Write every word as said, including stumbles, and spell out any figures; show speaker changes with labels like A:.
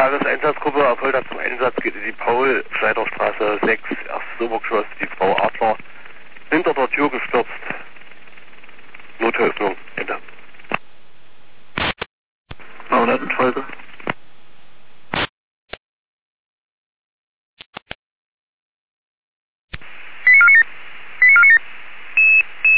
A: Tageseinsatzgruppe Apolda zum Einsatz geht in die Paul-Schneiderstraße sechs, erstes Obergeschoss, die Frau Adler, hinter der Tür gestürzt. Nothilfnung, Ende.
B: neunhundert Folge.